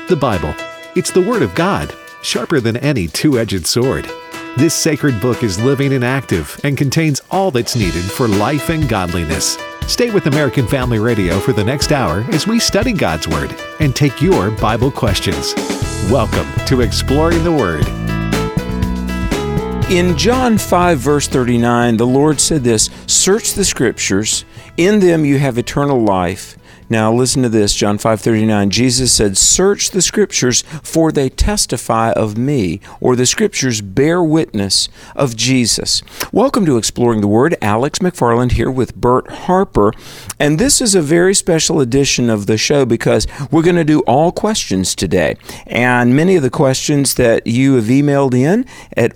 The Bible. It's the Word of God, sharper than any two-edged sword. This sacred book is living and active and contains all that's needed for life and godliness. Stay with American Family Radio for the next hour as we study God's Word and take your Bible questions. Welcome to Exploring the Word. In John 5, verse 39, the Lord said this, "Search the Scriptures, in them you have eternal life." Now listen to this, John 5:39. Jesus said, "Search the Scriptures, for they testify of me," or the Scriptures bear witness of Jesus. Welcome to Exploring the Word. Alex McFarland here with Bert Harper. And this is a very special edition of the show because we're going to do all questions today. And many of the questions that you have emailed in at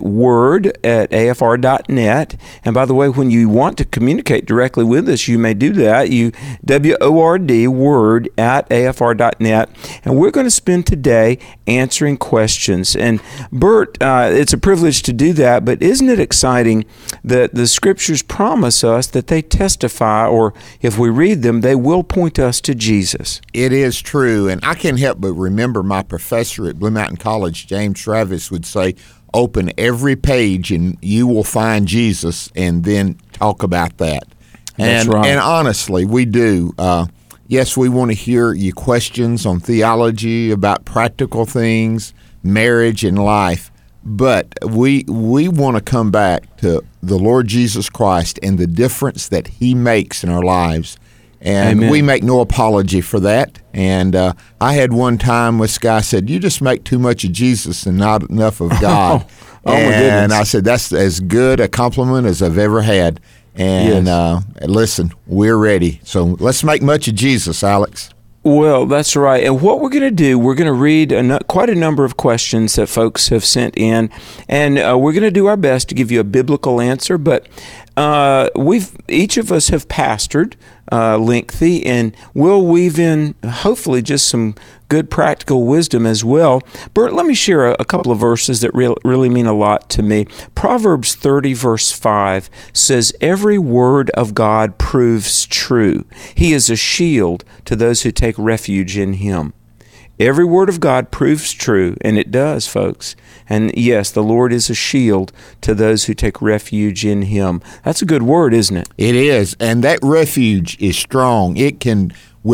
word@afr.net. And by the way, when you want to communicate directly with us, you may do that. WORD, word@afr.net. And we're going to spend today answering questions. And Bert, it's a privilege to do that, but isn't it exciting that the Scriptures promise us that they testify, or if we read them, they will point us to Jesus? It is true, and I can't help but remember my professor at Blue Mountain College, James Travis, would say, open every page and you will find Jesus, and then talk about that. That's right. And honestly, we do. Yes, we want to hear your questions on theology, about practical things, marriage and life, but we want to come back to the Lord Jesus Christ and the difference that He makes in our lives. And Amen. We make no apology for that. And I had one time this guy said, "You just make too much of Jesus and not enough of God." Oh, my goodness. And I said, that's as good a compliment as I've ever had. And listen, we're ready. So let's make much of Jesus, Alex. Well, that's right. And what we're going to do, we're going to read quite a number of questions that folks have sent in, and we're going to do our best to give you a biblical answer. But each of us have pastored lengthy, and we'll weave in hopefully just some good practical wisdom as well. Bert, let me share a couple of verses that really mean a lot to me. Proverbs 30 verse 5 says, "Every word of God proves true. He is a shield to those who take refuge in Him." Every word of God proves true, and it does, folks. And yes, the Lord is a shield to those who take refuge in Him. That's a good word, isn't it? It is, and that refuge is strong. It can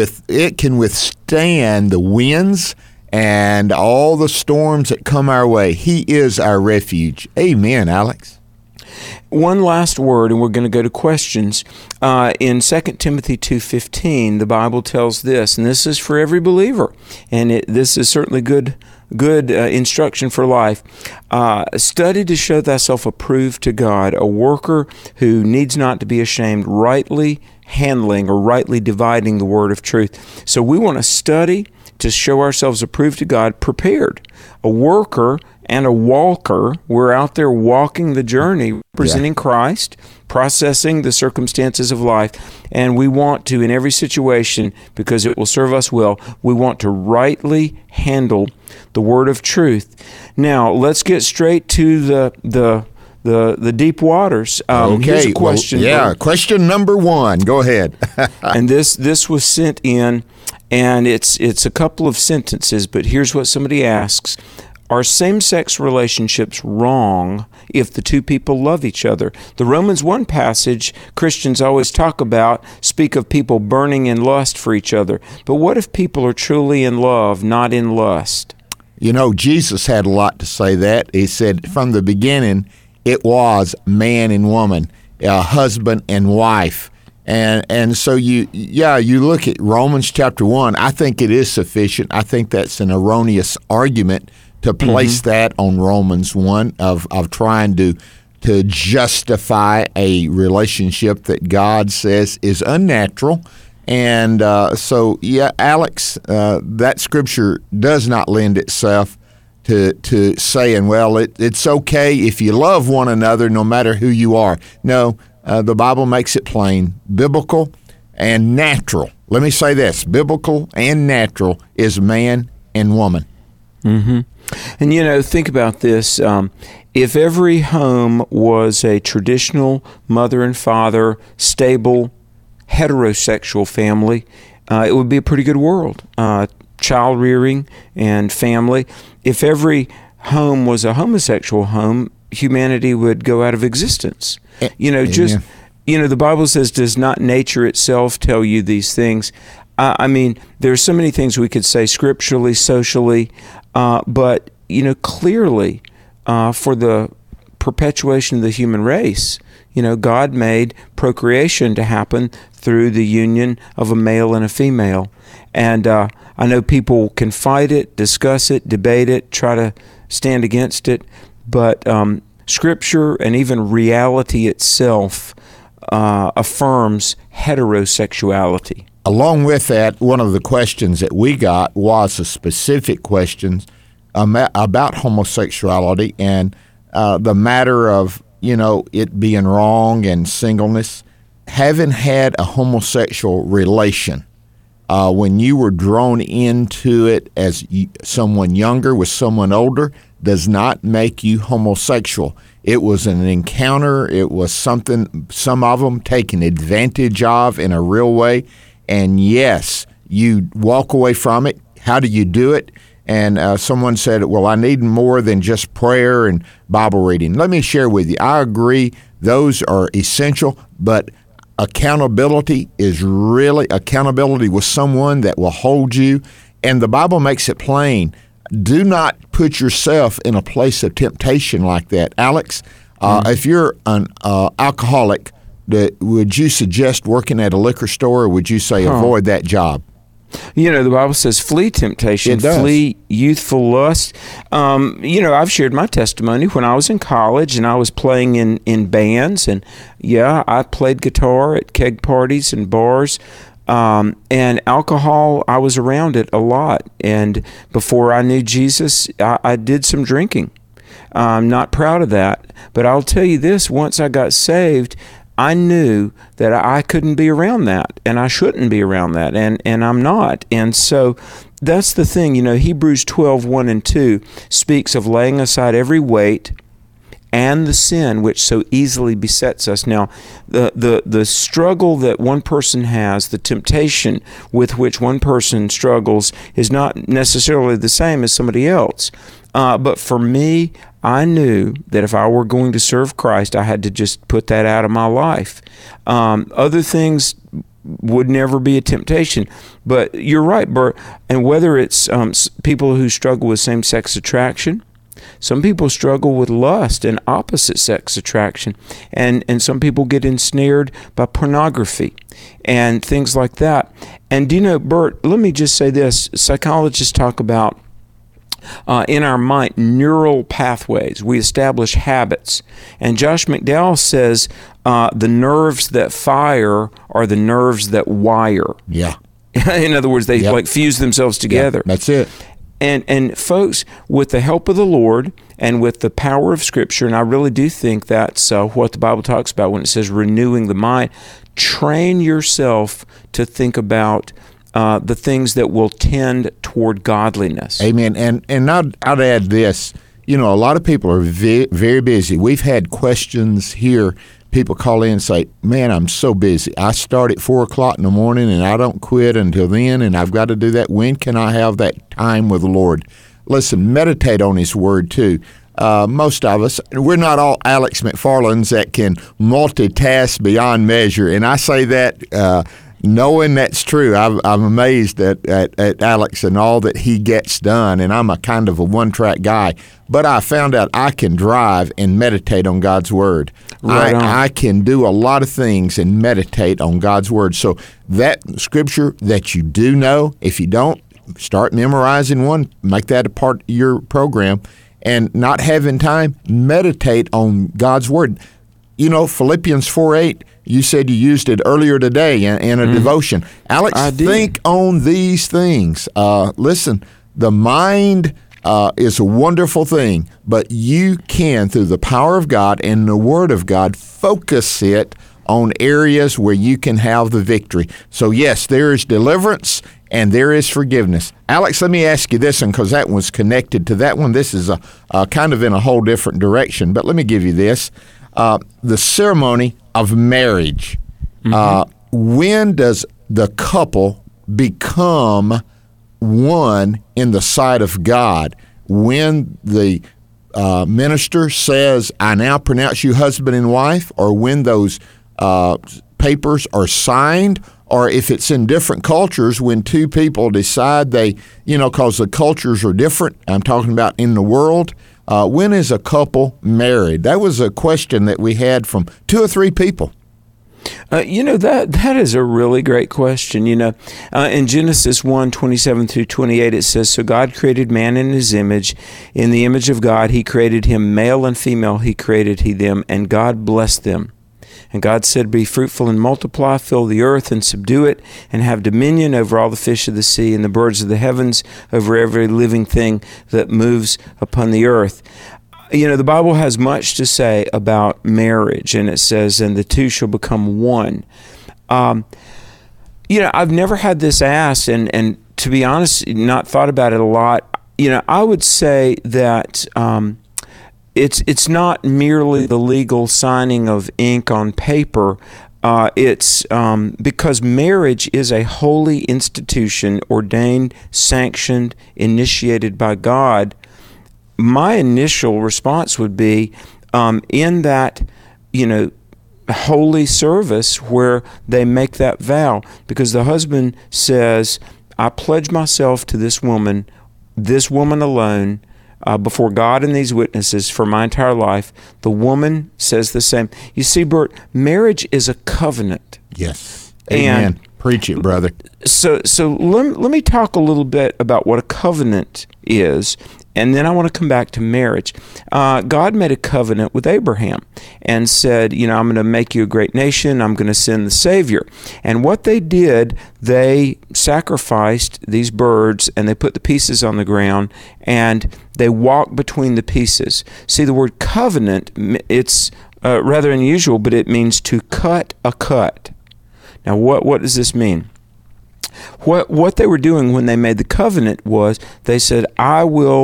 withstand the winds and all the storms that come our way. He is our refuge. Amen, Alex. One last word, and we're going to go to questions. In 2 Timothy 2:15, the Bible tells this, and this is for every believer, and this is certainly good instruction for life. "Study to show thyself approved to God, a worker who needs not to be ashamed, rightly handling or rightly dividing the word of truth." So we want to study to show ourselves approved to God, prepared. A worker and a walker, we're out there walking the journey, representing Christ, processing the circumstances of life, and we want to, in every situation, because it will serve us well, we want to rightly handle the word of truth. Now, let's get straight to the deep waters. Okay. Here's a question. Well, question number one. Go ahead. And this was sent in, and it's a couple of sentences, but here's what somebody asks. Are same-sex relationships wrong if the two people love each other? The Romans 1 passage Christians always speak of people burning in lust for each other. But what if people are truly in love, not in lust? You know, Jesus had a lot to say that. He said from the beginning, it was man and woman, husband and wife. And so you look at Romans chapter 1, I think it is sufficient. I think that's an erroneous argument to place that on Romans 1 of trying to justify a relationship that God says is unnatural. And Alex, that scripture does not lend itself to saying, well, it's okay if you love one another no matter who you are. No, the Bible makes it plain. Biblical and natural. Let me say this. Biblical and natural is man and woman. Mm-hmm. And, think about this. If every home was a traditional mother and father, stable, heterosexual family, it would be a pretty good world. child rearing and family. If every home was a homosexual home, humanity would go out of existence. The Bible says, does not nature itself tell you these things? There's so many things we could say scripturally, socially, but clearly for the perpetuation of the human race, God made procreation to happen through the union of a male and a female. And I know people can fight it, discuss it, debate it, try to stand against it, but Scripture and even reality itself affirms heterosexuality. Along with that, one of the questions that we got was a specific question about homosexuality and the matter of, it being wrong and singleness. Having had a homosexual relation, when you were drawn into it as someone younger with someone older, does not make you homosexual. It was an encounter. It was something, some of them taken advantage of in a real way. And yes, you walk away from it. How do you do it? And someone said, well, I need more than just prayer and Bible reading. Let me share with you. I agree. Those are essential, but accountability is really accountability with someone that will hold you. And the Bible makes it plain. Do not put yourself in a place of temptation like that. Alex, if you're an alcoholic, would you suggest working at a liquor store, or would you say avoid that job? The Bible says flee temptation, flee youthful lust. I've shared my testimony when I was in college and I was playing in bands, and I played guitar at keg parties and bars. And alcohol, I was around it a lot. And before I knew Jesus, I did some drinking. I'm not proud of that. But I'll tell you this, once I got saved, I knew that I couldn't be around that, and I shouldn't be around that, and I'm not. And so that's the thing. Hebrews 12:1-2 speaks of laying aside every weight and the sin which so easily besets us. Now, the struggle that one person has, the temptation with which one person struggles, is not necessarily the same as somebody else. But for me, I knew that if I were going to serve Christ, I had to just put that out of my life. Other things would never be a temptation. But you're right, Bert. And whether it's people who struggle with same-sex attraction, some people struggle with lust and opposite sex attraction, and some people get ensnared by pornography and things like that. And Bert, let me just say this. Psychologists talk about in our mind neural pathways. We establish habits. And Josh McDowell says the nerves that fire are the nerves that wire. Yeah. In other words, they fuse themselves together. Yeah, that's it. And folks, with the help of the Lord and with the power of Scripture, and I really do think that's what the Bible talks about when it says renewing the mind, train yourself to think about the things that will tend toward godliness. Amen. And I'd add this. A lot of people are very busy. We've had questions here. People call in and say, man, I'm so busy. I start at 4 o'clock in the morning and I don't quit until then, and I've got to do that. When can I have that time with the Lord? Listen, meditate on His Word too. Most of us, we're not all Alex McFarlands that can multitask beyond measure. And I say that knowing that's true. I'm amazed at Alex and all that he gets done, and I'm a kind of a one-track guy. But I found out I can drive and meditate on God's Word. Right on. I can do a lot of things and meditate on God's Word. So that Scripture that you do know, if you don't, start memorizing one, make that a part of your program. And not having time, meditate on God's Word. Philippians 4:8, you said you used it earlier today in a devotion. Alex, think on these things. Listen, the mind is a wonderful thing, but you can, through the power of God and the Word of God, focus it on areas where you can have the victory. So yes, there is deliverance and there is forgiveness. Alex, let me ask you this, and because that one's connected to that one, this is a kind of in a whole different direction, but let me give you this. The ceremony of marriage. When does the couple become one in the sight of God when the minister says, "I now pronounce you husband and wife," or when those papers are signed, or if it's in different cultures when two people decide they, because the cultures are different. I'm talking about in the world. When is a couple married? That was a question that we had from 2 or 3 people. That is a really great question. In Genesis 1:27-28, it says, "So God created man in his image. In the image of God, he created him, male and female, he created he them, and God blessed them. And God said, be fruitful and multiply, fill the earth and subdue it, and have dominion over all the fish of the sea and the birds of the heavens, over every living thing that moves upon the earth." The Bible has much to say about marriage, and it says, "And the two shall become one." I've never had this asked, and to be honest, not thought about it a lot. I would say that it's not merely the legal signing of ink on paper. It's because marriage is a holy institution, ordained, sanctioned, initiated by God. My initial response would be in that, holy service where they make that vow, because the husband says, "I pledge myself to this woman alone, before God and these witnesses for my entire life." The woman says the same. You see, Bert, marriage is a covenant. Yes. Amen. And preach it, brother. So let me talk a little bit about what a covenant is, and then I want to come back to marriage. God made a covenant with Abraham and said, I'm going to make you a great nation. I'm going to send the Savior. And what they did, they sacrificed these birds, and they put the pieces on the ground, and they walked between the pieces. See, the word covenant, it's rather unusual, but it means to cut a cut. Now, what does this mean? What they were doing when they made the covenant was they said, I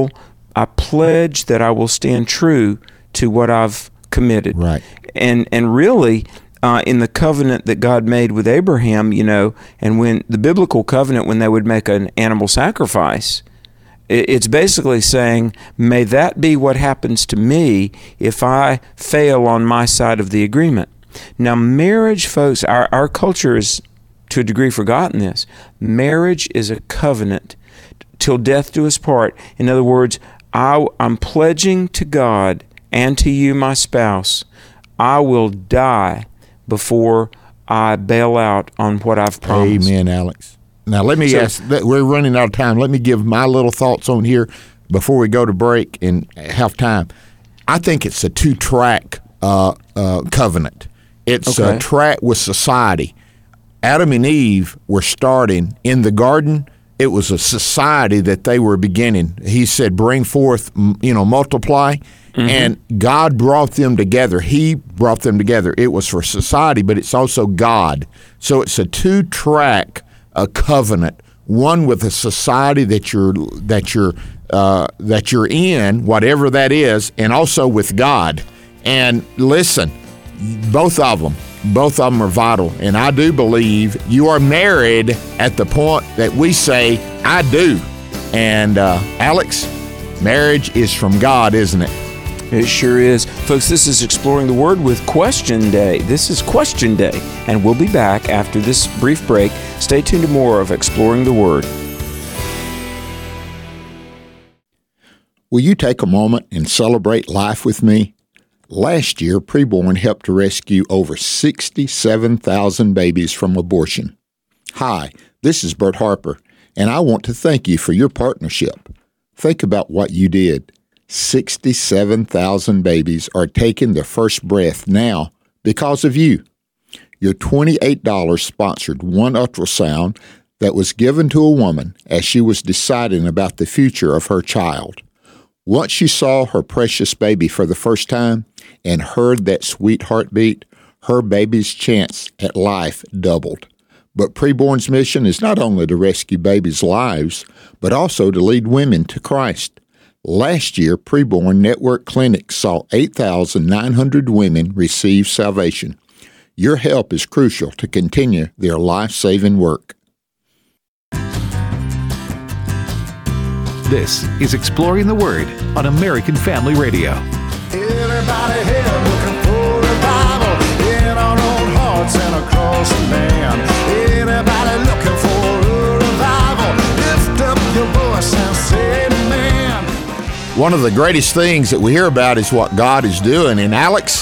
pledge that I will stand true to what I've committed. Right. And really, in the covenant that God made with Abraham, and when the biblical covenant, when they would make an animal sacrifice, it's basically saying, may that be what happens to me if I fail on my side of the agreement. Now, marriage, folks, our culture has, to a degree, forgotten this. Marriage is a covenant till death do us part. In other words, I'm pledging to God and to you, my spouse, I will die before I bail out on what I've promised. Amen, Alex. Now, let me ask, we're running out of time. Let me give my little thoughts on here before we go to break and have time. I think it's a 2-track covenant. It's a track with society. Adam and Eve were starting in the garden. It was a society that they were beginning. He said, bring forth, multiply. Mm-hmm. And God brought them together. He brought them together. It was for society, but it's also God. So it's a 2-track covenant. One with a society that you're in, whatever that is, and also with God. And listen, both of them are vital. And I do believe you are married at the point that we say, I do. And Alex, marriage is from God, isn't it? It sure is. Folks, this is Exploring the Word with Question Day. This is Question Day, and we'll be back after this brief break. Stay tuned to more of Exploring the Word. Will you take a moment and celebrate life with me? Last year, Preborn helped to rescue over 67,000 babies from abortion. Hi, this is Bert Harper, and I want to thank you for your partnership. Think about what you did. 67,000 babies are taking their first breath now because of you. Your $28 sponsored one ultrasound that was given to a woman as she was deciding about the future of her child. Once she saw her precious baby for the first time and heard that sweet heartbeat, her baby's chance at life doubled. But Preborn's mission is not only to rescue babies' lives, but also to lead women to Christ. Last year, Preborn Network Clinics saw 8,900 women receive salvation. Your help is crucial to continue their life-saving work. This is Exploring the Word on American Family Radio. Everybody here looking for revival in our own hearts and across the land. Anybody looking for a revival, lift up your voice and say amen. One of the greatest things that we hear about is what God is doing. And Alex,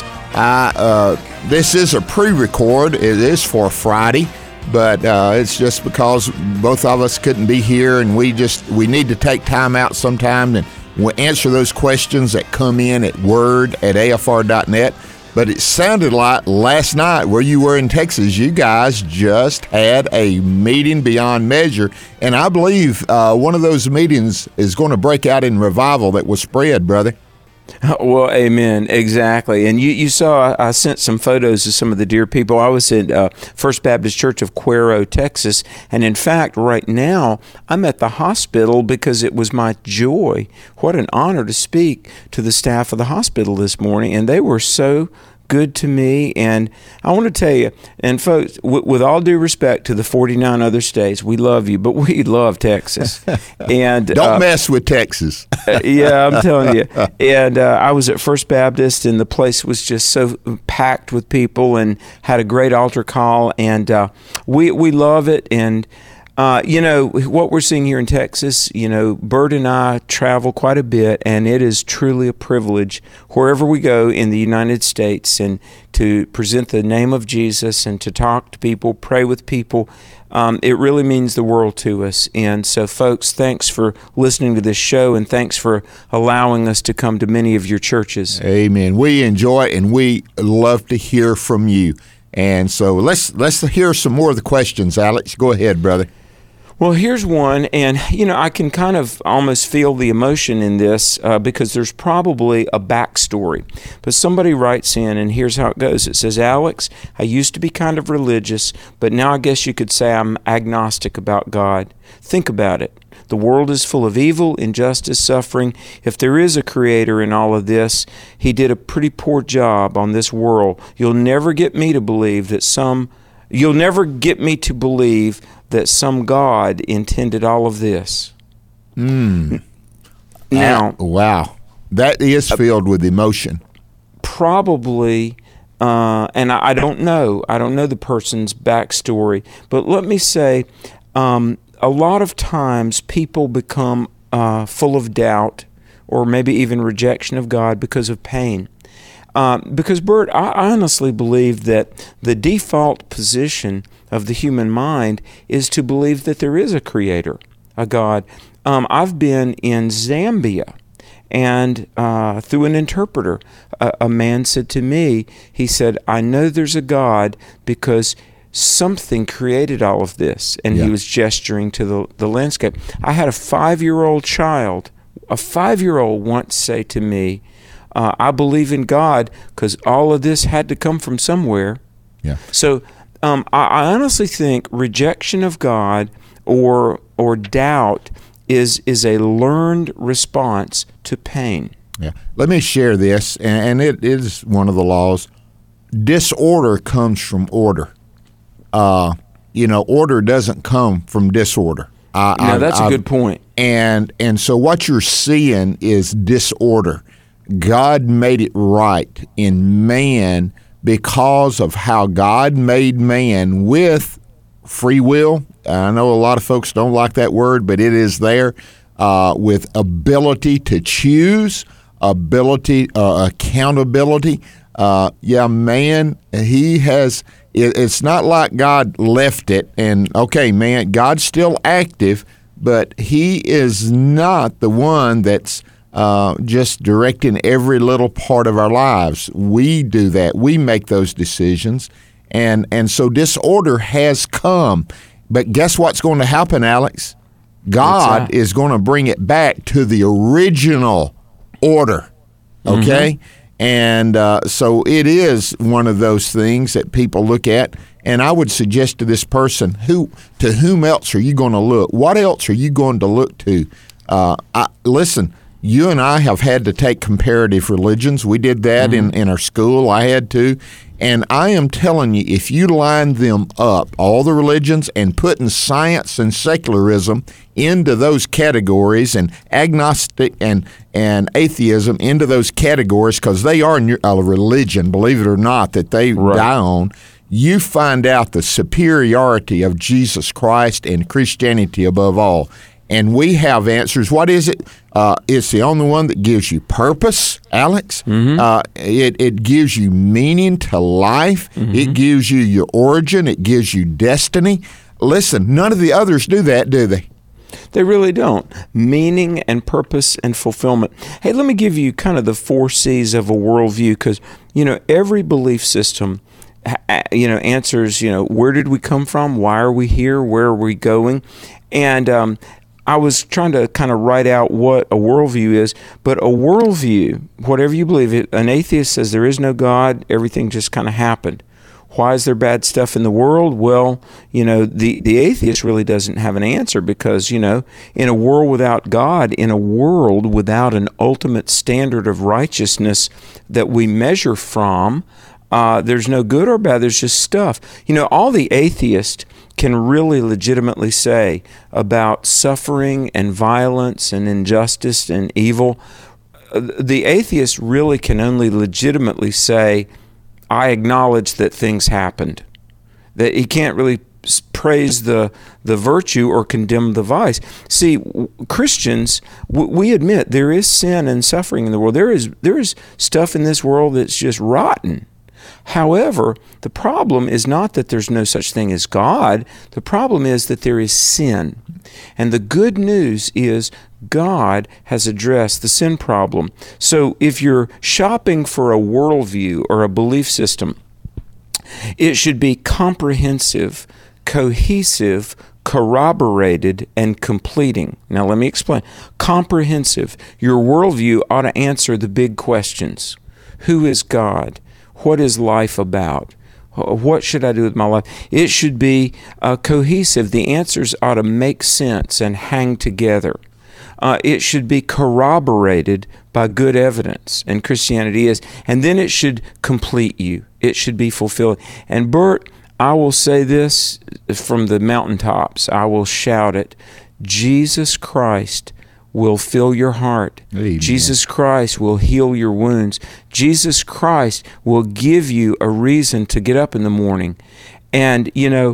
this is a pre-record. It is for Friday, but it's just because both of us couldn't be here, and we need to take time out sometime and we'll answer those questions that come in at word@afr.net. But it sounded like last night where you were in Texas, you guys just had a meeting beyond measure. And I believe one of those meetings is going to break out in revival that will spread, brother. Well, amen. Exactly. And you saw, I sent some photos of some of the dear people. I was at First Baptist Church of Cuero, Texas. And in fact, right now, I'm at the hospital because it was my joy. What an honor to speak to the staff of the hospital this morning. And they were so good to me. And I want to tell you, and folks, with all due respect to the 49 other states, we love you, but we love Texas. And don't mess with Texas. Yeah, I'm telling you. And I was at First Baptist, and the place was just so packed with people, and had a great altar call. And we love it. And what we're seeing here in Texas, Bert and I travel quite a bit, and it is truly a privilege wherever we go in the United States and to present the name of Jesus and to talk to people, pray with people. It really means the world to us. And so, folks, thanks for listening to this show, and thanks for allowing us to come to many of your churches. Amen. We enjoy it, and we love to hear from you. And so let's hear some more of the questions, Alex. Go ahead, brother. Well, here's one, and I can kind of almost feel the emotion in this because there's probably a backstory. But somebody writes in, and here's how it goes. It says, Alex, I used to be kind of religious, but now I guess you could say I'm agnostic about God. Think about it. The world is full of evil, injustice, suffering. If there is a creator in all of this, he did a pretty poor job on this world. You'll never get me to believe that some God intended all of this. Now, wow, that is filled with emotion. Probably, and I don't know. I don't know the person's backstory, but let me say, a lot of times people become full of doubt, or maybe even rejection of God because of pain. Because, Bert, I honestly believe that the default position of the human mind is to believe that there is a creator, a God. I've been in Zambia, and through an interpreter, a man said to me, he said, I know there's a God because something created all of this. And he was gesturing to the landscape. I had a 5-year-old child, once say to me, I believe in God because all of this had to come from somewhere. Yeah. So I honestly think rejection of God or doubt is a learned response to pain. Yeah. Let me share this, and it is one of the laws. Disorder comes from order. Order doesn't come from disorder. That's a good point. And so what you're seeing is disorder. God made it right in man because of how God made man with free will. I know a lot of folks don't like that word, but it is there, with ability to choose, accountability. Man, he has, it's not like God left it and, okay, man, God's still active, but he is not the one that's just directing every little part of our lives. We do that. We make those decisions. And so disorder has come. But guess what's going to happen, Alex? God is going to bring it back to the original order. Okay? Mm-hmm. And so it is one of those things that people look at. And I would suggest to this person, to whom else are you going to look? What else are you going to look to? Listen, you and I have had to take comparative religions. We did that in our school. I had to. And I am telling you, if you line them up, all the religions, and putting science and secularism into those categories, and agnostic and atheism into those categories, because they are a religion, believe it or not, that they die on, you find out the superiority of Jesus Christ and Christianity above all. And we have answers. What is it? It's the only one that gives you purpose, Alex. It gives you meaning to life. It gives you your origin. It gives you destiny. Listen, none of the others do that, do they? They really don't. Meaning and purpose and fulfillment. Hey, let me give you kind of the 4 C's of a worldview, because, every belief system answers, where did we come from? Why are we here? Where are we going? And I was trying to kind of write out what a worldview is, but a worldview, whatever you believe, an atheist says there is no God, everything just kind of happened. Why is there bad stuff in the world? Well, the atheist really doesn't have an answer, because, in a world without God, in a world without an ultimate standard of righteousness that we measure from, there's no good or bad, there's just stuff. All the atheists can really legitimately say about suffering and violence and injustice and evil, the atheist really can only legitimately say, I acknowledge that things happened. That he can't really praise the virtue or condemn the vice. See, Christians, we admit there is sin and suffering in the world. There is stuff in this world that's just rotten. However, the problem is not that there's no such thing as God. The problem is that there is sin. And the good news is God has addressed the sin problem. So if you're shopping for a worldview or a belief system, it should be comprehensive, cohesive, corroborated, and completing. Now let me explain. Comprehensive. Your worldview ought to answer the big questions. Who is God? What is life about? What should I do with my life? It should be cohesive. The answers ought to make sense and hang together. It should be corroborated by good evidence, and Christianity is. And then it should complete you. It should be fulfilling. And Bert, I will say this from the mountaintops. I will shout it. Jesus Christ will fill your heart. Amen. Jesus Christ will heal your wounds. Jesus Christ will give you a reason to get up in the morning. And,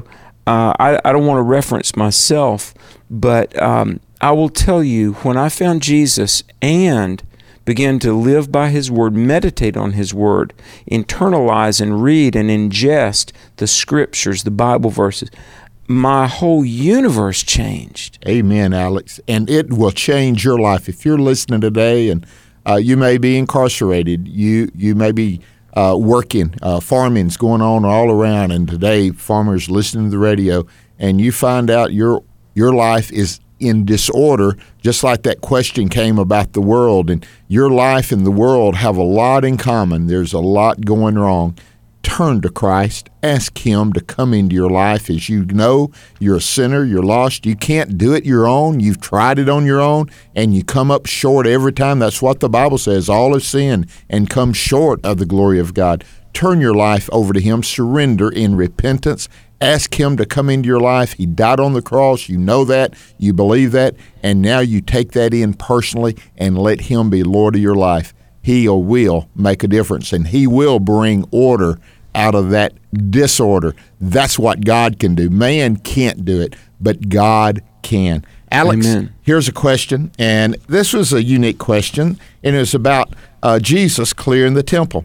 I don't want to reference myself, but I will tell you, when I found Jesus and began to live by His Word, meditate on His Word, internalize and read and ingest the Scriptures, the Bible verses, my whole universe changed. Amen, Alex. And it will change your life. If you're listening today and you may be incarcerated, you may be working, farming's going on all around, and today farmers listening to the radio, and you find out your life is in disorder, just like that question came about the world, and your life and the world have a lot in common. There's a lot going wrong. Turn to Christ. Ask Him to come into your life. As you know, you're a sinner, you're lost. You can't do it your own. You've tried it on your own, and you come up short every time. That's what the Bible says. All have sinned and come short of the glory of God. Turn your life over to Him. Surrender in repentance. Ask Him to come into your life. He died on the cross. You know that. You believe that. And now you take that in personally and let Him be Lord of your life. He will make a difference, and He will bring order out of that disorder. That's what God can do. Man can't do it, but God can. Alex, Amen. Here's a question, and this was a unique question, and it was about Jesus clearing the temple.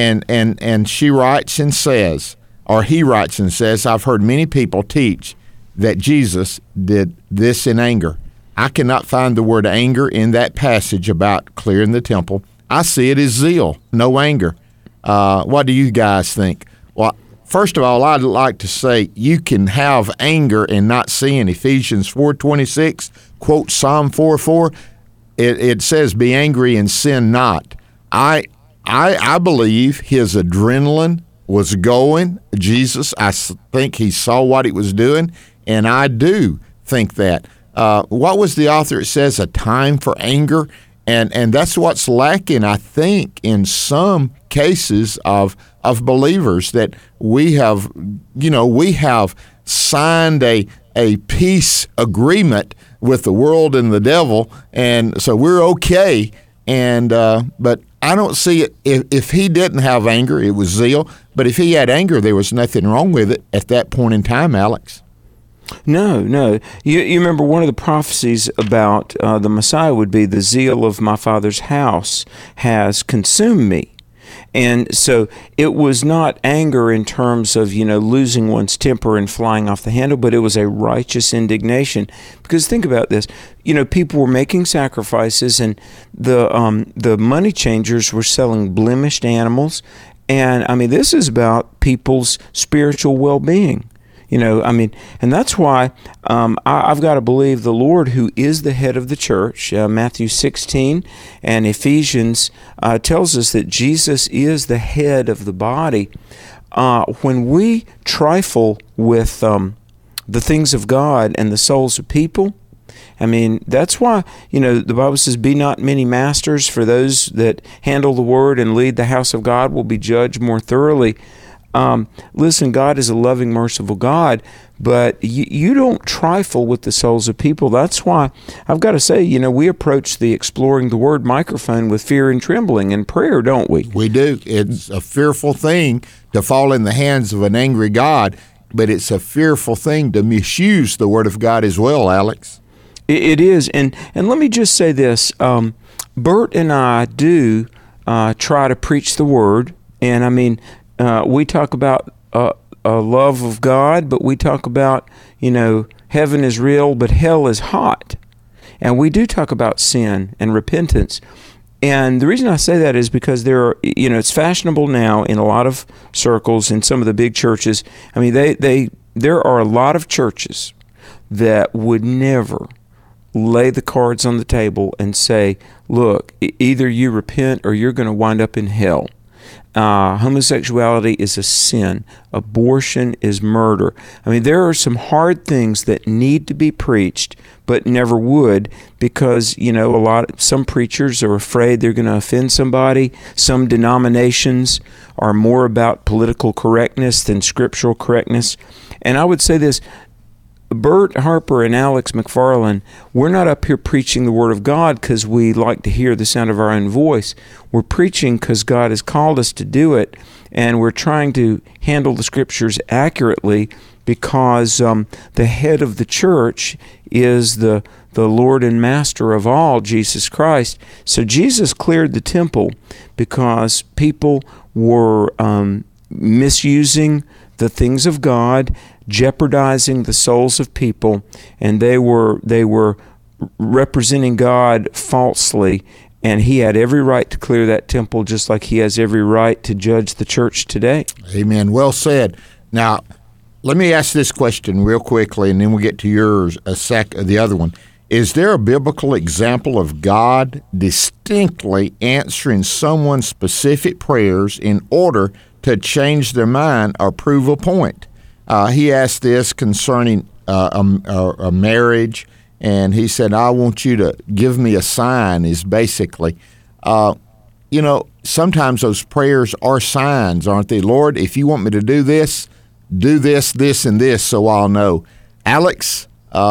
And she writes and says, or he writes and says, I've heard many people teach that Jesus did this in anger. I cannot find the word anger in that passage about clearing the temple. I see it as zeal, no anger. What do you guys think? Well, first of all, I'd like to say you can have anger and not sin. Ephesians 4:26, quote Psalm 4:4. It says, be angry and sin not. I believe his adrenaline was going. Jesus, I think he saw what he was doing, and I do think that. What was the author? It says a time for anger. And that's what's lacking, I think, in some cases of believers, that we have signed a peace agreement with the world and the devil, and so we're okay. And but I don't see it. If he didn't have anger, it was zeal. But if he had anger, there was nothing wrong with it at that point in time, Alex. No. You remember one of the prophecies about the Messiah would be, the zeal of my Father's house has consumed me. And so it was not anger in terms of, losing one's temper and flying off the handle, but it was a righteous indignation. Because think about this, people were making sacrifices, and the money changers were selling blemished animals. And this is about people's spiritual well-being. And that's why I've got to believe the Lord, who is the head of the church. Matthew 16 and Ephesians tells us that Jesus is the head of the body. When we trifle with the things of God and the souls of people, that's why, the Bible says, be not many masters, for those that handle the word and lead the house of God will be judged more thoroughly. Listen, God is a loving, merciful God, but you don't trifle with the souls of people. That's why I've got to say, we approach the Exploring the Word microphone with fear and trembling and prayer, don't we? We do. It's a fearful thing to fall in the hands of an angry God, but it's a fearful thing to misuse the Word of God as well, Alex. It is. And let me just say this. Bert and I do try to preach the Word, and we talk about a love of God, but we talk about, heaven is real, but hell is hot. And we do talk about sin and repentance. And the reason I say that is because there are, it's fashionable now in a lot of circles, in some of the big churches. There are a lot of churches that would never lay the cards on the table and say, look, either you repent or you're going to wind up in hell. Homosexuality is a sin. Abortion is murder. There are some hard things that need to be preached, but never would, because, some preachers are afraid they're going to offend somebody. Some denominations are more about political correctness than scriptural correctness. And I would say this, Bert Harper and Alex McFarland, we're not up here preaching the Word of God because we like to hear the sound of our own voice. We're preaching because God has called us to do it, and we're trying to handle the Scriptures accurately because the head of the church is the Lord and Master of all, Jesus Christ. So Jesus cleared the temple because people were misusing the things of God, jeopardizing the souls of people, and they were representing God falsely, and he had every right to clear that temple, just like he has every right to judge the church today. Amen. Well said. Now, let me ask this question real quickly, and then we'll get to yours, the other one. Is there a biblical example of God distinctly answering someone's specific prayers in order to change their mind or prove a point? He asked this concerning a marriage, and he said, I want you to give me a sign, is basically. Sometimes those prayers are signs, aren't they? Lord, if you want me to do this, this, and this, so I'll know. Alex,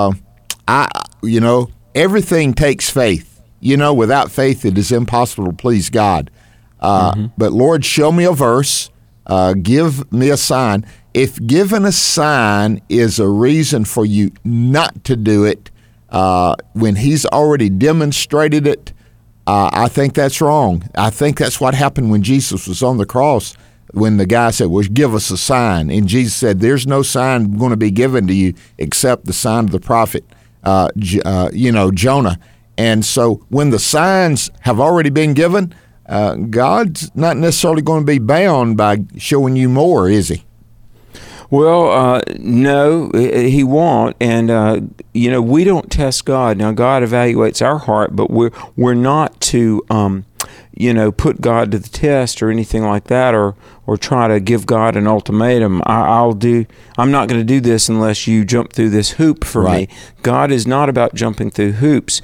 everything takes faith. Without faith, it is impossible to please God. But Lord, show me a verse. Give me a sign. If given a sign is a reason for you not to do it, when he's already demonstrated it, I think that's wrong. I think that's what happened when Jesus was on the cross, when the guy said, well, give us a sign. And Jesus said, there's no sign going to be given to you except the sign of the prophet, Jonah. And so when the signs have already been given, God's not necessarily going to be bound by showing you more, is he? Well, no, he won't. And, we don't test God. Now, God evaluates our heart, but we're not to, put God to the test or anything like that, or try to give God an ultimatum. I'm not going to do this unless you jump through this hoop for me. God is not about jumping through hoops.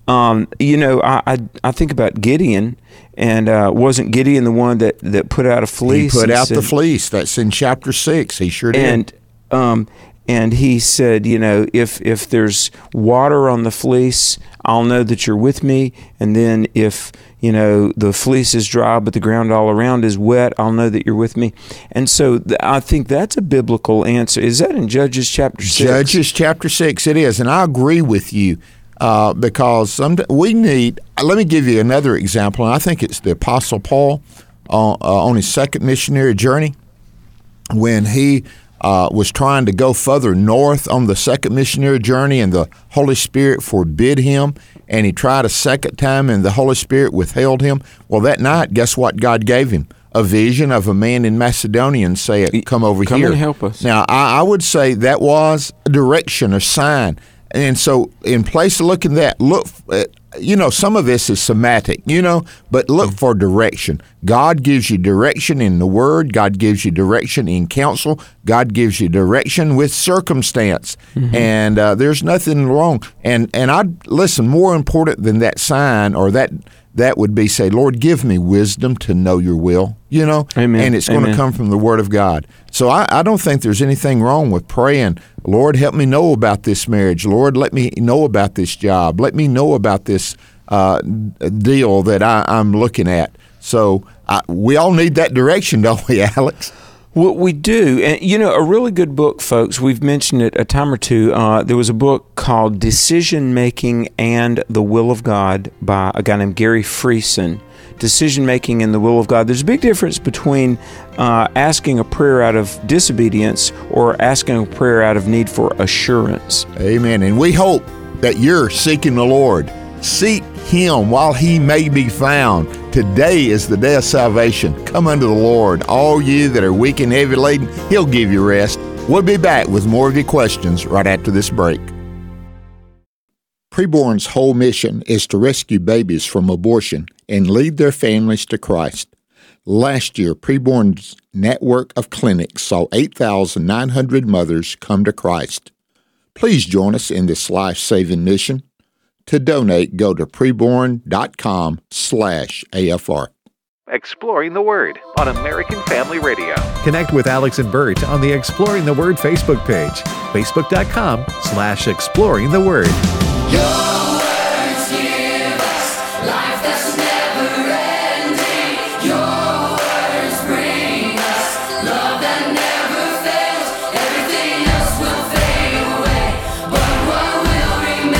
I think about Gideon, and wasn't Gideon the one that put out a fleece? He put out the fleece. That's in chapter 6. He sure did. And he said, if there's water on the fleece, I'll know that you're with me. And then if, the fleece is dry, but the ground all around is wet, I'll know that you're with me. And so I think that's a biblical answer. Is that in Judges chapter 6? Judges chapter 6, it is. And I agree with you because we need, let me give you another example. And I think it's the Apostle Paul on his second missionary journey when he was trying to go further north on the second missionary journey, and the Holy Spirit forbid him, and he tried a second time, and the Holy Spirit withheld him. Well, that night, guess what God gave him? A vision of a man in Macedonia and say, come over here. Come and help us. Now, I would say that was a direction, a sign. And so in place of looking at that, look, some of this is somatic, but look for direction. God gives you direction in the Word. God gives you direction in counsel. God gives you direction with circumstance. Mm-hmm. And there's nothing wrong. And listen, more important than that sign or that would be say, Lord, give me wisdom to know your will, Amen. And it's going to come from the Word of God. So I don't think there's anything wrong with praying, Lord, help me know about this marriage. Lord, let me know about this job. Let me know about this deal that I'm looking at. So we all need that direction, don't we, Alex? Well, we do. And, a really good book, folks, we've mentioned it a time or two. There was a book called Decision Making and the Will of God by a guy named Gary Friesen. Decision Making and the Will of God. There's a big difference between asking a prayer out of disobedience or asking a prayer out of need for assurance. Amen. And we hope that you're seeking the Lord. Seek Him while He may be found. Today is the day of salvation. Come unto the Lord, all you that are weak and heavy laden. He'll give you rest. We'll be back with more of your questions right after this break. Preborn's whole mission is to rescue babies from abortion and lead their families to Christ. Last year, Preborn's network of clinics saw 8,900 mothers come to Christ. Please join us in this life-saving mission. To donate, go to preborn.com/AFR. Exploring the Word on American Family Radio. Connect with Alex and Bert on the Exploring the Word Facebook page, facebook.com/Exploring the Word. Your words give us life that's never ending. Your words bring us love that never fails. Everything else will fade away, but what will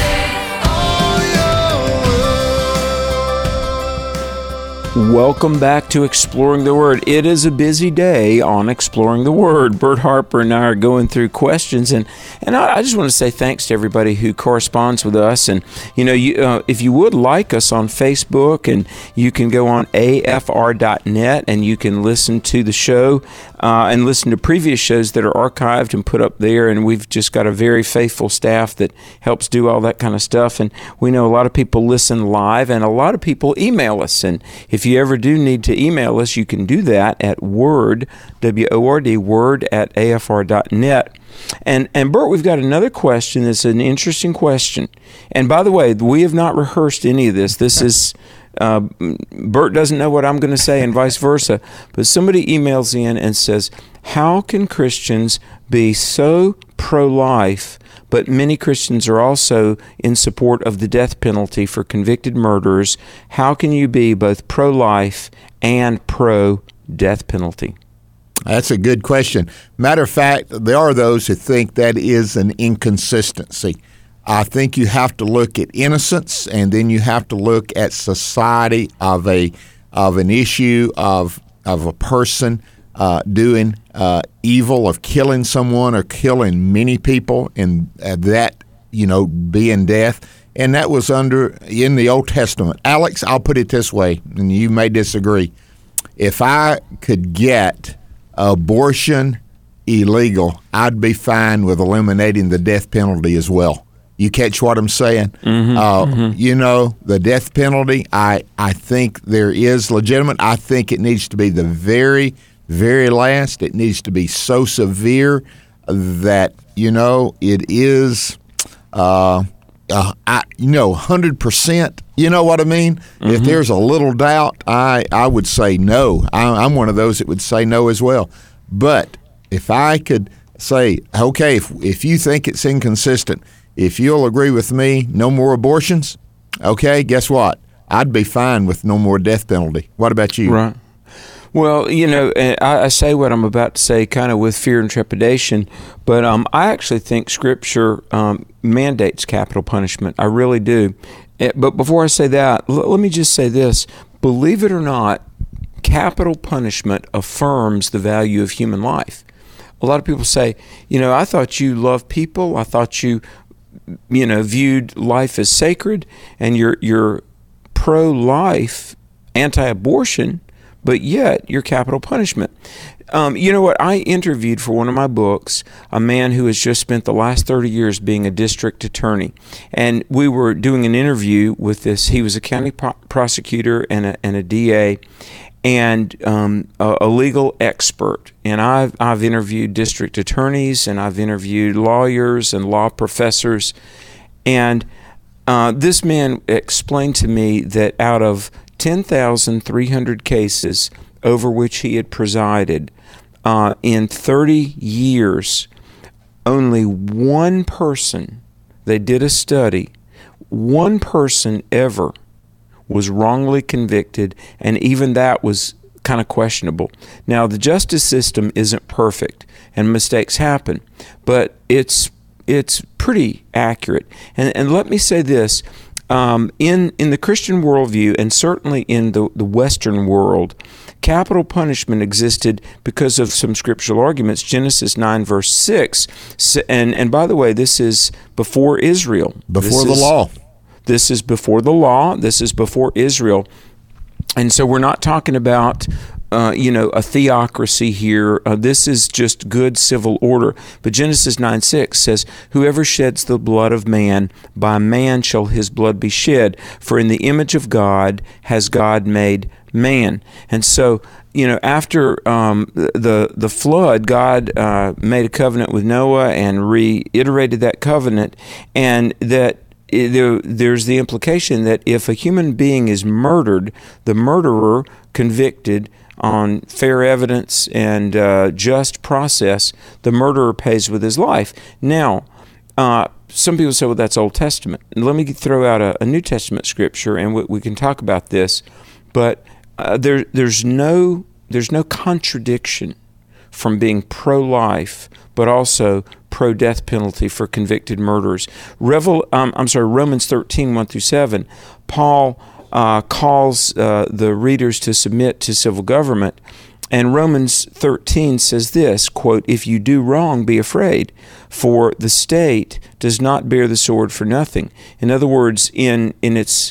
remain? Welcome back to Exploring the Word. It is a busy day on Exploring the Word. Bert Harper and I are going through questions, and I just want to say thanks to everybody who corresponds with us. And if you would like us on Facebook, and you can go on afr.net and you can listen to the show and listen to previous shows that are archived and put up there. And we've just got a very faithful staff that helps do all that kind of stuff. And we know a lot of people listen live, and a lot of people email us. And if you ever do need to email us, you can do that at word, W-O-R-D, word@afr.net. And Bert, we've got another question that's an interesting question. And by the way, we have not rehearsed any of this. This is, Bert doesn't know what I'm going to say and vice versa. But somebody emails in and says, how can Christians be so pro-life, but many Christians are also in support of the death penalty for convicted murderers? How can you be both pro-life and pro-death penalty? That's a good question. Matter of fact, there are those who think that is an inconsistency. I think you have to look at innocence, and then you have to look at society of an issue of a person doing evil, of killing someone or killing many people, and that being death. And that was in the Old Testament. Alex, I'll put it this way, and you may disagree. If I could get abortion illegal, I'd be fine with eliminating the death penalty as well. You catch what I'm saying? The death penalty, I think there is legitimate. I think it needs to be the very, very last. It needs to be so severe that, it is 100%. You know what I mean? Mm-hmm. If there's a little doubt, I would say no. I'm one of those that would say no as well. But if I could say, okay, if you think it's inconsistent, if you'll agree with me, no more abortions, okay, guess what? I'd be fine with no more death penalty. What about you? Right. Well, I say what I'm about to say kind of with fear and trepidation, but I actually think Scripture mandates capital punishment. I really do. But before I say that, let me just say this. Believe it or not, capital punishment affirms the value of human life. A lot of people say, I thought you loved people. I thought you viewed life as sacred, and you're pro-life, anti-abortion, but yet you're capital punishment. You know what? I interviewed for one of my books a man who has just spent the last 30 years being a district attorney. And we were doing an interview with this. He was a county prosecutor and a DA and a legal expert. And I've interviewed district attorneys, and I've interviewed lawyers and law professors. And this man explained to me that out of 10,300 cases over which he had presided, in 30 years, only one person, they did a study, one person ever was wrongly convicted, and even that was kind of questionable. Now, the justice system isn't perfect, and mistakes happen, but it's pretty accurate. And let me say this. In the Christian worldview, and certainly in the Western world, capital punishment existed because of some scriptural arguments. Genesis 9, verse 6, and by the way, this is before Israel. Before the law. This is before the law. This is before Israel. And so we're not talking about a theocracy here. This is just good civil order. But Genesis 9:6 says, "Whoever sheds the blood of man, by man shall his blood be shed. For in the image of God has God made man." And so, after the flood, God made a covenant with Noah and reiterated that covenant, and that there's the implication that if a human being is murdered, the murderer convicted on fair evidence and just process, the murderer pays with his life. Now, some people say, well, that's Old Testament. Let me throw out a New Testament scripture, and we can talk about this. But there's no contradiction from being pro-life, but also pro-death penalty for convicted murderers. Romans 13, 1-7, Paul calls the readers to submit to civil government. And Romans 13 says this, quote, "If you do wrong, be afraid, for the state does not bear the sword for nothing." In other words, in its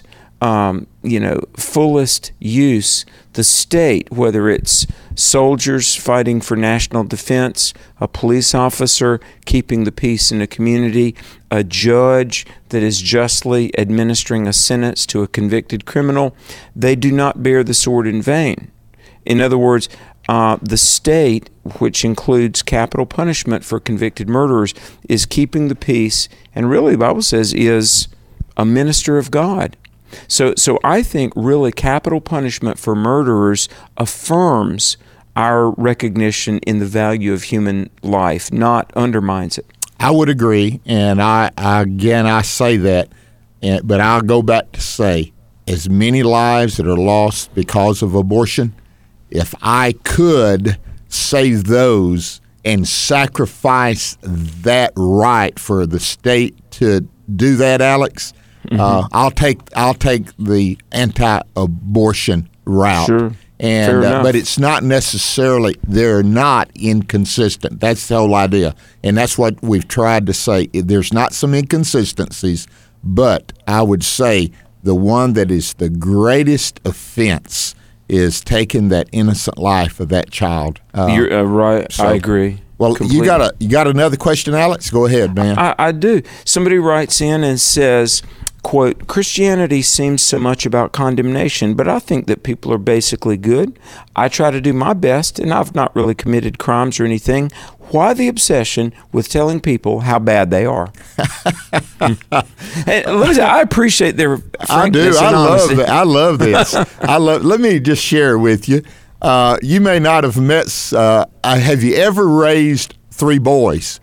fullest use, the state, whether it's soldiers fighting for national defense, a police officer keeping the peace in a community, a judge that is justly administering a sentence to a convicted criminal, they do not bear the sword in vain. In other words, the state, which includes capital punishment for convicted murderers, is keeping the peace, and really the Bible says is a minister of God. So I think really capital punishment for murderers affirms our recognition in the value of human life, not undermines it. I would agree, and I say that, but I'll go back to say, as many lives that are lost because of abortion, if I could save those and sacrifice that right for the state to do that, Alex, I'll take the anti-abortion route. Sure. And but it's not necessarily, they're not inconsistent. That's the whole idea. And that's what we've tried to say. There's not some inconsistencies, but I would say the one that is the greatest offense is taking that innocent life of that child. You're right. So, I agree. Well, completely. you got another question, Alex? Go ahead, man. I do. Somebody writes in and says, quote, Christianity seems so much about condemnation, but I think that people are basically good. I try to do my best, and I've not really committed crimes or anything. Why the obsession with telling people how bad they are? And let me say, I appreciate their frankness. I do. And honesty. I love this. Let me just share with you. You may not have met. Have you ever raised 3 boys?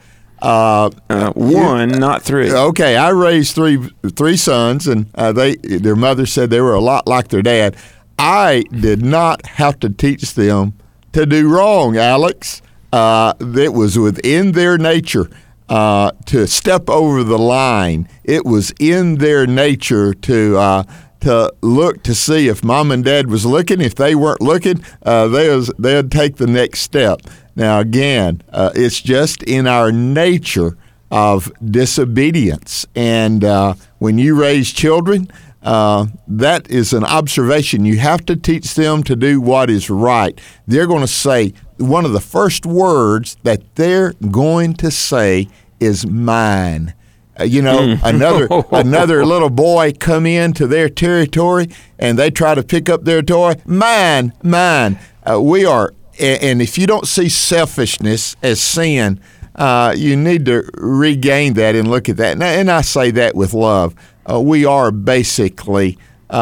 One, not 3. Okay, I raised three sons, and their mother said they were a lot like their dad. I did not have to teach them to do wrong, Alex. It was within their nature to step over the line. It was in their nature to look to see if mom and dad was looking. If they weren't looking, they'd take the next step. Now, again, it's just in our nature of disobedience. And when you raise children, that is an observation. You have to teach them to do what is right. They're going to say, one of the first words that they're going to say is mine. Another little boy come into their territory and they try to pick up their toy. Mine. We are, and if you don't see selfishness as sin, you need to regain that and look at that. And I say that with love. We are basically,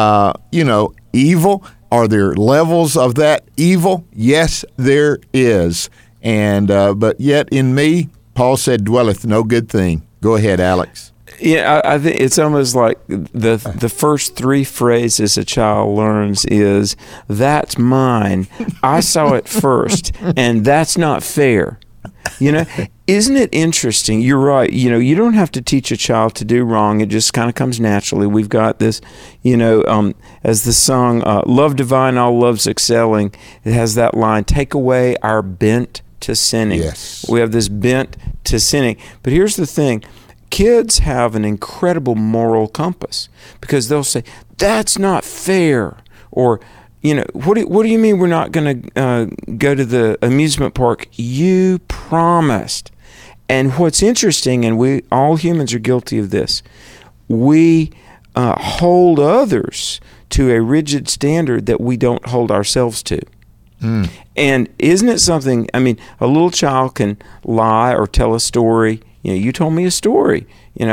evil. Are there levels of that evil? Yes, there is. And but yet in me, Paul said, dwelleth no good thing. Go ahead, Alex. Yeah, I think it's almost like the first 3 phrases a child learns is, that's mine. I saw it first, and that's not fair. Isn't it interesting? You're right. You don't have to teach a child to do wrong. It just kind of comes naturally. We've got this, as the song, Love Divine, All Love's Excelling, it has that line, take away our bent to sinning. Yes. We have this bent to sinning. But here's the thing. Kids have an incredible moral compass because they'll say, that's not fair. Or, what do you mean we're not going to go to the amusement park? You promised. And what's interesting, and we all humans are guilty of this, we hold others to a rigid standard that we don't hold ourselves to. And isn't it something, a little child can lie or tell a story. You told me a story,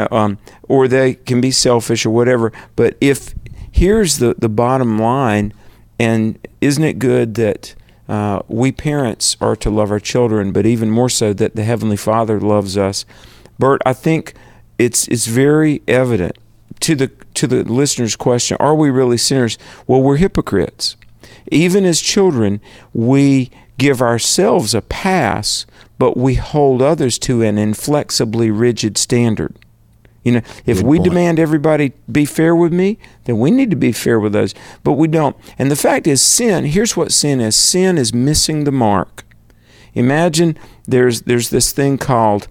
or they can be selfish or whatever. But here's the bottom line, and isn't it good that we parents are to love our children, but even more so that the Heavenly Father loves us? Bert, I think it's very evident to the listener's question, are we really sinners? Well, we're hypocrites. Even as children, we give ourselves a pass, but we hold others to an inflexibly rigid standard. If we demand everybody be fair with me, then we need to be fair with those, but we don't. And the fact is, here's what sin is. Sin is missing the mark. Imagine there's this thing called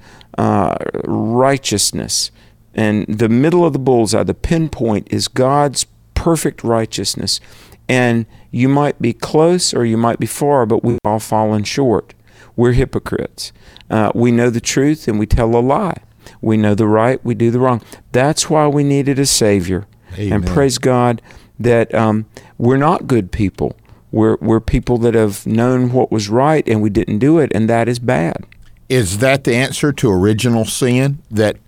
righteousness, and the middle of the bullseye, the pinpoint, is God's perfect righteousness. And you might be close or you might be far, but we've all fallen short. We're hypocrites. We know the truth and we tell a lie. We know the right, we do the wrong. That's why we needed a Savior. Amen. And praise God that we're not good people. We're people that have known what was right and we didn't do it, and that is bad. Is that the answer to original sin? That,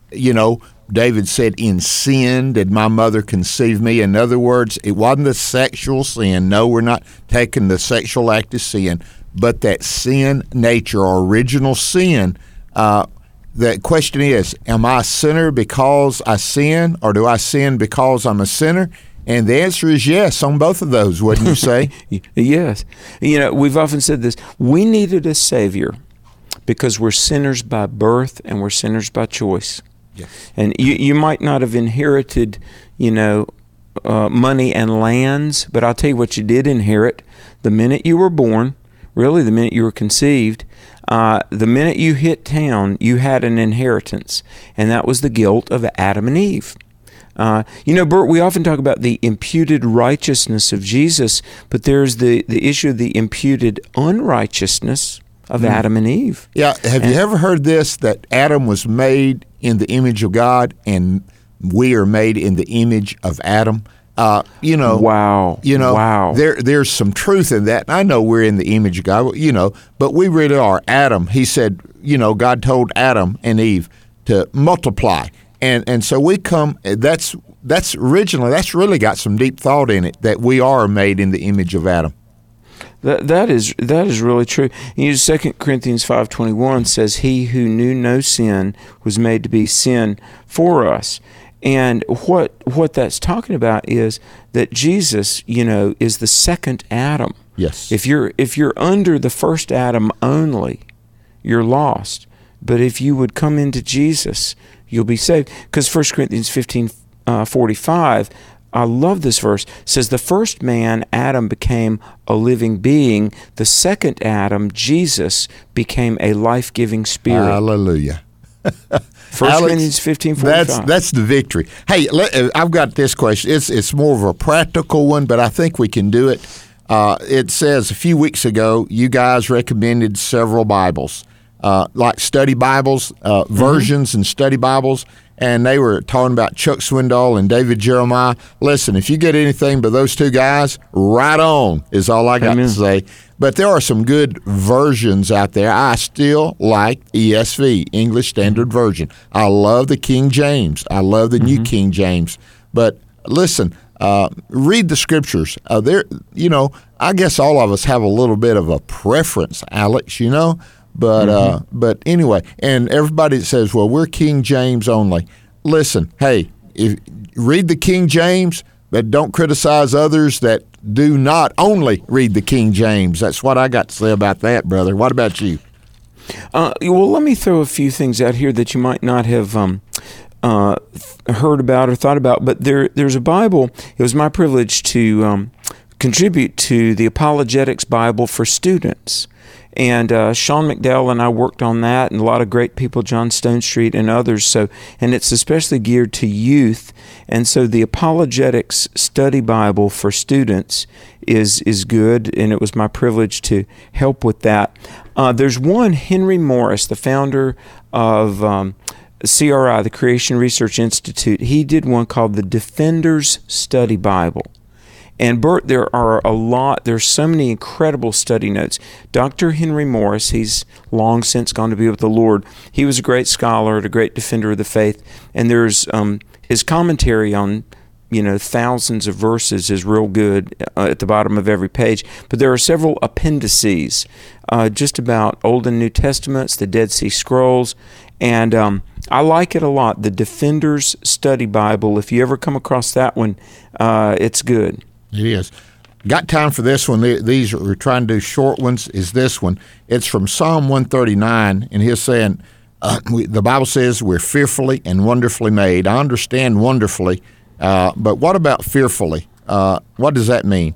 David said, in sin did my mother conceive me. In other words, it wasn't the sexual sin. No, we're not taking the sexual act as sin, but that sin nature or original sin. The question is, am I a sinner because I sin, or do I sin because I'm a sinner? And the answer is yes on both of those, wouldn't you say? Yes. We've often said this. We needed a Savior because we're sinners by birth and we're sinners by choice. Yes. And you might not have inherited, money and lands, but I'll tell you what you did inherit. The minute you were born, really the minute you were conceived, the minute you hit town, you had an inheritance, and that was the guilt of Adam and Eve. Bert, we often talk about the imputed righteousness of Jesus, but there's the issue of the imputed unrighteousness of Adam and Eve. Yeah, have you ever heard this, that Adam was made in the image of God, and we are made in the image of Adam. Wow. Wow. There's some truth in that. I know we're in the image of God, but we really are. Adam, he said, God told Adam and Eve to multiply. And so we come, that's really got some deep thought in it, that we are made in the image of Adam. That is really true. 2 Corinthians 5:21 says, "He who knew no sin was made to be sin for us." And what that's talking about is that Jesus, is the second Adam. Yes. If you're under the first Adam only, you're lost. But if you would come into Jesus, you'll be saved. Because 1 Corinthians 15:45, I love this verse, says the first man, Adam, became a living being. The second Adam, Jesus, became a life-giving spirit. Hallelujah. 1 Corinthians 15:45. That's the victory. Hey, I've got this question. It's more of a practical one, but I think we can do it. It says a few weeks ago, you guys recommended several Bibles, like study Bibles, versions and study Bibles, and they were talking about Chuck Swindoll and David Jeremiah. Listen, if you get anything but those two guys, right on is all I got to say. But there are some good versions out there. I still like ESV, English Standard Version. I love the King James. I love the New King James. But listen, read the scriptures. I guess all of us have a little bit of a preference, Alex, But anyway, and everybody says, well, we're King James only. Listen, hey, read the King James, but don't criticize others that do not only read the King James. That's what I got to say about that, brother. What about you? Well, let me throw a few things out here that you might not have heard about or thought about. But there's a Bible. It was my privilege to contribute to the Apologetics Bible for students. And Sean McDowell and I worked on that, and a lot of great people, John Stonestreet and others. And it's especially geared to youth. And so the Apologetics Study Bible for students is good, and it was my privilege to help with that. There's one, Henry Morris, the founder of CRI, the Creation Research Institute. He did one called the Defender's Study Bible. And Bert, there's so many incredible study notes. Dr. Henry Morris, he's long since gone to be with the Lord. He was a great scholar, a great defender of the faith. And there's his commentary on, thousands of verses is real good at the bottom of every page. But there are several appendices just about Old and New Testaments, the Dead Sea Scrolls. And I like it a lot, the Defender's Study Bible. If you ever come across that one, it's good. It is. Got time for this one. These we're trying to do short ones. Is this one? It's from Psalm 139, and he's saying, the Bible says we're fearfully and wonderfully made. I understand wonderfully, but what about fearfully? What does that mean?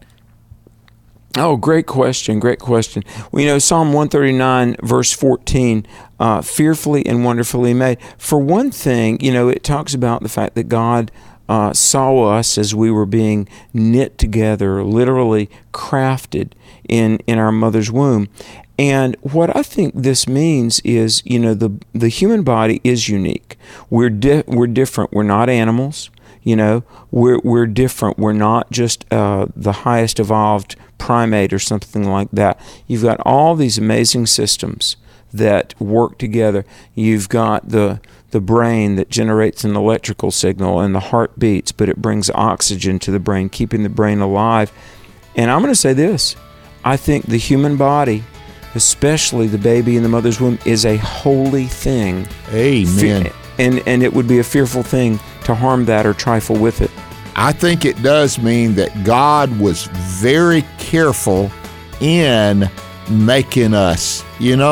Oh, great question. Well, Psalm 139, verse 14, fearfully and wonderfully made. For one thing, it talks about the fact that God saw us as we were being knit together, literally crafted in our mother's womb. And what I think this means is, the human body is unique. We're different. We're not animals. We're different. We're not just the highest evolved primate or something like that. You've got all these amazing systems that work together. You've got the brain that generates an electrical signal, and the heart beats, but it brings oxygen to the brain, keeping the brain alive. And I'm going to say this. I think the human body, especially the baby in the mother's womb, is a holy thing. Amen. And it would be a fearful thing to harm that or trifle with it. I think it does mean that God was very careful in making us,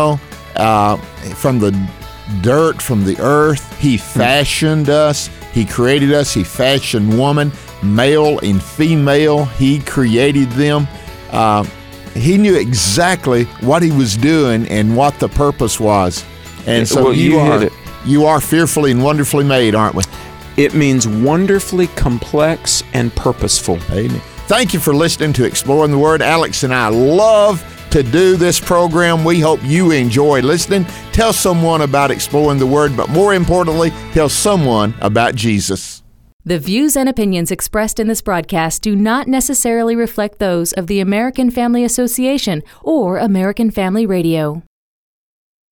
from the dirt, from the earth. He fashioned us. He created us. He fashioned woman, male and female. He created them. He knew exactly what he was doing and what the purpose was. And so you are fearfully and wonderfully made, aren't we? It means wonderfully complex and purposeful. Amen. Thank you for listening to Exploring the Word. Alex and I love to do this program. We hope you enjoy listening. Tell someone about Exploring the Word, but more importantly, tell someone about Jesus. The views and opinions expressed in this broadcast do not necessarily reflect those of the American Family Association or American Family Radio.